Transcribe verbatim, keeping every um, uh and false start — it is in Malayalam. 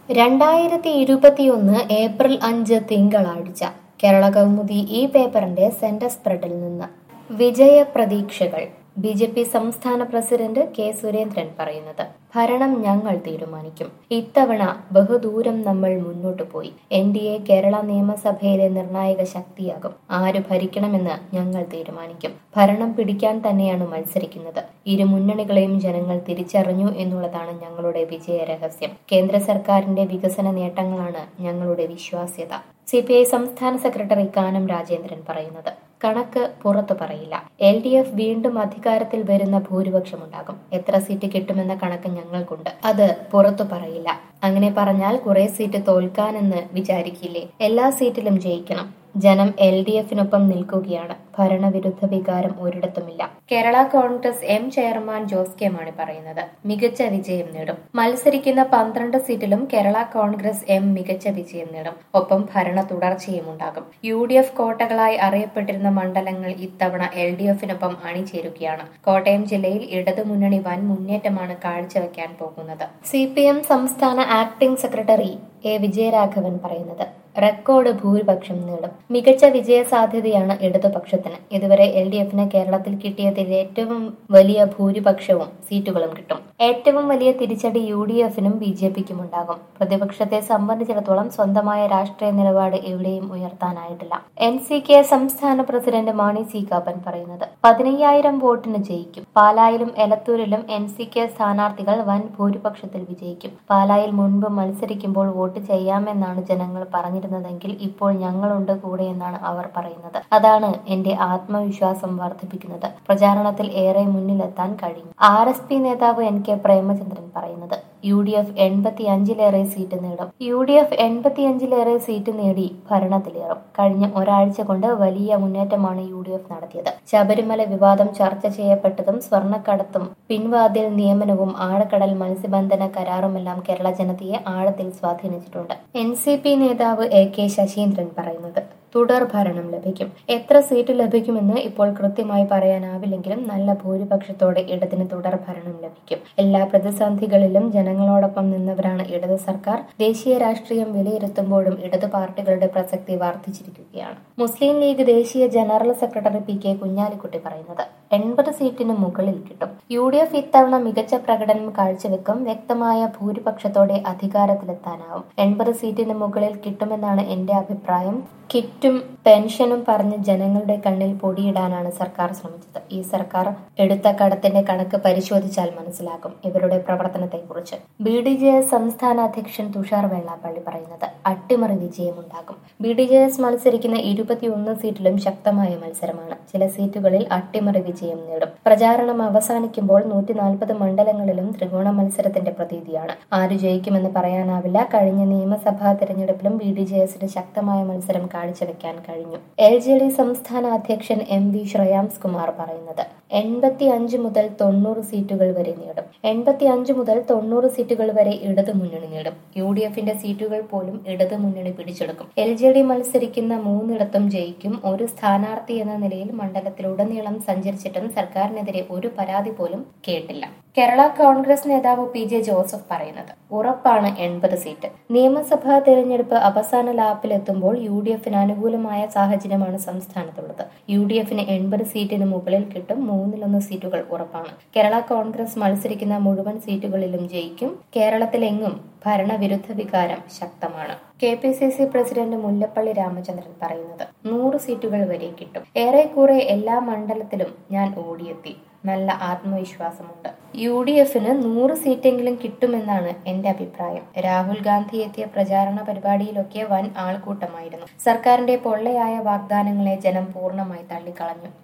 രണ്ടായിരത്തി ഇരുപത്തിയൊന്ന് ഏപ്രിൽ അഞ്ച് തിങ്കളാഴ്ച കേരള കൗമുദി ഈ പേപ്പറിന്റെ സെന്റർ സ്പ്രെഡിൽ നിന്ന് വിജയ പ്രതീക്ഷകൾ ബി ജെ പി സംസ്ഥാന പ്രസിഡന്റ് കെ സുരേന്ദ്രൻ പറയുന്നത് ഭരണം ഞങ്ങൾ തീരുമാനിക്കും. ഇത്തവണ ബഹുദൂരം നമ്മൾ മുന്നോട്ടു പോയി. എൻ ഡി എ കേരള നിയമസഭയിലെ നിർണായക ശക്തിയാകും. ആര് ഭരിക്കണമെന്ന് ഞങ്ങൾ തീരുമാനിക്കും. ഭരണം പിടിക്കാൻ തന്നെയാണ് മത്സരിക്കുന്നത്. ഇരു മുന്നണികളെയും ജനങ്ങൾ തിരിച്ചറിഞ്ഞു എന്നുള്ളതാണ് ഞങ്ങളുടെ വിജയ രഹസ്യം. കേന്ദ്ര സർക്കാരിന്റെ വികസന നേട്ടങ്ങളാണ് ഞങ്ങളുടെ വിശ്വാസ്യത. സി പി ഐ സംസ്ഥാന സെക്രട്ടറി കാനം രാജേന്ദ്രൻ പറയുന്നത് കണക്ക് പുറത്തു പറയില്ല. എൽ ഡി എഫ് വീണ്ടും അധികാരത്തിൽ വരുന്ന ഭൂരിപക്ഷമുണ്ടാകും. എത്ര സീറ്റ് കിട്ടുമെന്ന കണക്ക് ഞങ്ങൾക്കുണ്ട്. അത് പുറത്തു പറയില്ല. അങ്ങനെ പറഞ്ഞാൽ കുറെ സീറ്റ് തോൽക്കാനെന്ന് വിചാരിക്കില്ലേ? എല്ലാ സീറ്റിലും ജയിക്കണം. ജനം എൽ ഡി എഫിനൊപ്പം നിൽക്കുകയാണ്. ഭരണവിരുദ്ധ വികാരം ഒരിടത്തുമില്ല. Kerala Congress M chairman Jose K Mani പറയുന്നത് മികച്ച വിജയം നേടും. മത്സരിക്കുന്ന പന്ത്രണ്ട് സീറ്റിലും കേരള കോൺഗ്രസ് എം മികച്ച വിജയം നേടും. ഒപ്പം ഭരണ തുടർച്ചയും ഉണ്ടാകും. യു ഡി എഫ് കോട്ടകളായി അറിയപ്പെട്ടിരുന്ന മണ്ഡലങ്ങൾ ഇത്തവണ എൽ ഡി എഫിനൊപ്പം അണിചേരുകയാണ്. കോട്ടയം ജില്ലയിൽ ഇടതുമുന്നണി വൻ മുന്നേറ്റമാണ് കാഴ്ചവെക്കാൻ പോകുന്നത്. സി പി എം സംസ്ഥാന ആക്ടിംഗ് സെക്രട്ടറി എ വിജയരാഘവൻ പറയുന്നത് റെക്കോർഡ് ഭൂരിപക്ഷം നേടും. മികച്ച വിജയ സാധ്യതയാണ് ഇടതുപക്ഷത്തിന്. ഇതുവരെ എൽ ഡി എഫിന് കേരളത്തിൽ കിട്ടിയതിൽ ഏറ്റവും വലിയ ഭൂരിപക്ഷവും സീറ്റുകളും കിട്ടും. ഏറ്റവും വലിയ തിരിച്ചടി യു ഡി എഫിനും ബി ജെ പിക്കും ഉണ്ടാകും. പ്രതിപക്ഷത്തെ സംബന്ധിച്ചിടത്തോളം സ്വന്തമായ രാഷ്ട്രീയ നിലപാട് എവിടെയും ഉയർത്താനായിട്ടില്ല. എൻ സി കെ സംസ്ഥാന പ്രസിഡന്റ് മാണി സി കാപ്പൻ പറയുന്നത് പതിനയ്യായിരം വോട്ടിന് ജയിക്കും. പാലായിലും എലത്തൂരിലും എൻ സി കെ സ്ഥാനാർത്ഥികൾ വൻ ഭൂരിപക്ഷത്തിൽ വിജയിക്കും. പാലായിൽ മുൻപ് മത്സരിക്കുമ്പോൾ വോട്ട് ചെയ്യാമെന്നാണ് ജനങ്ങൾ പറഞ്ഞത് െങ്കിൽ ഇപ്പോൾ ഞങ്ങളുണ്ട് കൂടെ എന്നാണ് അവർ പറയുന്നത്. അതാണ് എന്റെ ആത്മവിശ്വാസം വർദ്ധിപ്പിക്കുന്നത്. പ്രചാരണത്തിൽ ഏറെ മുന്നിലെത്താൻ കഴിയും. ആർ എസ് പി നേതാവ് എൻ കെ പ്രേമചന്ദ്രൻ പറയുന്നത് യു ഡി എഫ് എൺപത്തി അഞ്ചിലേറെ സീറ്റ് നേടും. യു ഡി എഫ് എൺപത്തിയഞ്ചിലേറെ സീറ്റ് നേടി ഭരണത്തിലേറും. കഴിഞ്ഞ ഒരാഴ്ച കൊണ്ട് വലിയ മുന്നേറ്റമാണ് യു ഡി എഫ് നടത്തിയത്. ശബരിമല വിവാദം ചർച്ച ചെയ്യപ്പെട്ടതും സ്വർണ്ണക്കടത്തും പിൻവാതിൽ നിയമനവും ആഴക്കടൽ മത്സ്യബന്ധന കരാറുമെല്ലാം കേരള ജനതയെ ആഴത്തിൽ സ്വാധീനിച്ചിട്ടുണ്ട്. എൻ സി പി നേതാവ് എ കെ ശശീന്ദ്രൻ പറയുന്നത് തുടർ ഭരണം ലഭിക്കും. എത്ര സീറ്റ് ലഭിക്കുമെന്ന് ഇപ്പോൾ കൃത്യമായി പറയാനാവില്ലെങ്കിലും നല്ല ഭൂരിപക്ഷത്തോടെ ഇടതിന് തുടർ ഭരണം ലഭിക്കും. എല്ലാ പ്രതിസന്ധികളിലും ജനങ്ങളോടൊപ്പം നിന്നവരാണ് ഇടത് സർക്കാർ. ദേശീയ രാഷ്ട്രീയം വിലയിരുത്തുമ്പോഴും ഇടതു പാർട്ടികളുടെ പ്രസക്തി വർദ്ധിച്ചിരിക്കുകയാണ്. മുസ്ലിം ലീഗ് ദേശീയ general secretary P K Kunhalikutty പറയുന്നത് എൺപത് സീറ്റിന് മുകളിൽ കിട്ടും. യു ഡി എഫ് ഇത്തവണ മികച്ച പ്രകടനം കാഴ്ചവെക്കും. വ്യക്തമായ ഭൂരിപക്ഷത്തോടെ അധികാരത്തിലെത്താനാവും. എൺപത് സീറ്റിന് മുകളിൽ കിട്ടുമെന്നാണ് എന്റെ അഭിപ്രായം. കിറ്റും പെൻഷനും പറഞ്ഞ് ജനങ്ങളുടെ കണ്ണിൽ പൊടിയിടാനാണ് സർക്കാർ ശ്രമിച്ചത്. ഈ സർക്കാർ എടുത്ത കടത്തിന്റെ കണക്ക് പരിശോധിച്ചാൽ മനസ്സിലാകും ഇവരുടെ പ്രവർത്തനത്തെക്കുറിച്ച്. ബി ഡി ജെ എസ് സംസ്ഥാന അധ്യക്ഷൻ തുഷാർ വെള്ളാപ്പള്ളി പറയുന്നത് അട്ടിമറി വിജയമുണ്ടാകും. ബി ഡി ജെ എസ് മത്സരിക്കുന്ന ഇരുപത്തിയൊന്ന് സീറ്റിലും ശക്തമായ മത്സരമാണ്. ചില സീറ്റുകളിൽ അട്ടിമറി വിജയം നേടും. പ്രചാരണം അവസാനിക്കുമ്പോൾ നൂറ്റി നാൽപ്പത് മണ്ഡലങ്ങളിലും ത്രികോണ മത്സരത്തിന്റെ പ്രതീതിയാണ്. ആര് ജയിക്കുമെന്ന് പറയാനാവില്ല. കഴിഞ്ഞ നിയമസഭാ തെരഞ്ഞെടുപ്പിലും ബി ഡി ജെ എസിന് ശക്തമായ മത്സരം കാഴ്ചവെക്കാൻ കഴിഞ്ഞു. എൽ ജെ ഡി സംസ്ഥാന അധ്യക്ഷൻ എം വി ശ്രേയാംസ് കുമാർ പറയുന്നത് എൺപത്തി അഞ്ച് മുതൽ തൊണ്ണൂറ് സീറ്റുകൾ വരെ നേടും. എൺപത്തി അഞ്ച് മുതൽ തൊണ്ണൂറ് സീറ്റുകൾ വരെ ഇടതു മുന്നണി നേടും. യു ഡി എഫിന്റെ സീറ്റുകൾ പോലും ഇടതു മുന്നണി പിടിച്ചെടുക്കും. എൽ ജെ ഡി മത്സരിക്കുന്ന മൂന്നിടത്തും ജയിക്കും. ഒരു സ്ഥാനാർത്ഥി എന്ന നിലയിൽ മണ്ഡലത്തിലുടനീളം സഞ്ചരിച്ചിട്ടും സർക്കാരിനെതിരെ ഒരു പരാതി പോലും കേട്ടില്ല. കേരള കോൺഗ്രസ് നേതാവ് പി ജെ ജോസഫ് പറയുന്നത് ഉറപ്പാണ് എൺപത് സീറ്റ്. നിയമസഭാ തെരഞ്ഞെടുപ്പ് അവസാന ലാപ്പിലെത്തുമ്പോൾ യു ഡി എഫിന് അനുകൂലമായ സാഹചര്യമാണ് സംസ്ഥാനത്തുള്ളത്. യു ഡി എഫിന് എൺപത് സീറ്റിന് മുകളിൽ കിട്ടും. മൂന്നിലൊന്ന് സീറ്റുകൾ ഉറപ്പാണ്. കേരള കോൺഗ്രസ് മത്സരിക്കുന്ന മുഴുവൻ സീറ്റുകളിലും ജയിക്കും. കേരളത്തിലെങ്ങും ഭരണവിരുദ്ധ വികാരം ശക്തമാണ്. K P C C president Mullappally Ramachandran പറയുന്നത് നൂറ് സീറ്റുകൾ വരെ കിട്ടും. ഏറെക്കുറെ എല്ലാ മണ്ഡലത്തിലും ഞാൻ ഓടിയെത്തി. നല്ല ആത്മവിശ്വാസമുണ്ട്. യു ഡി എഫിന് നൂറ് സീറ്റെങ്കിലും കിട്ടുമെന്നാണ് എന്റെ അഭിപ്രായം. രാഹുൽ ഗാന്ധി എത്തിയ പ്രചാരണ പരിപാടിയിലൊക്കെ വൻ ആൾക്കൂട്ടമായിരുന്നു. സർക്കാരിന്റെ പൊള്ളയായ വാഗ്ദാനങ്ങളെ ജനം പൂർണ്ണമായി തള്ളിക്കളഞ്ഞു.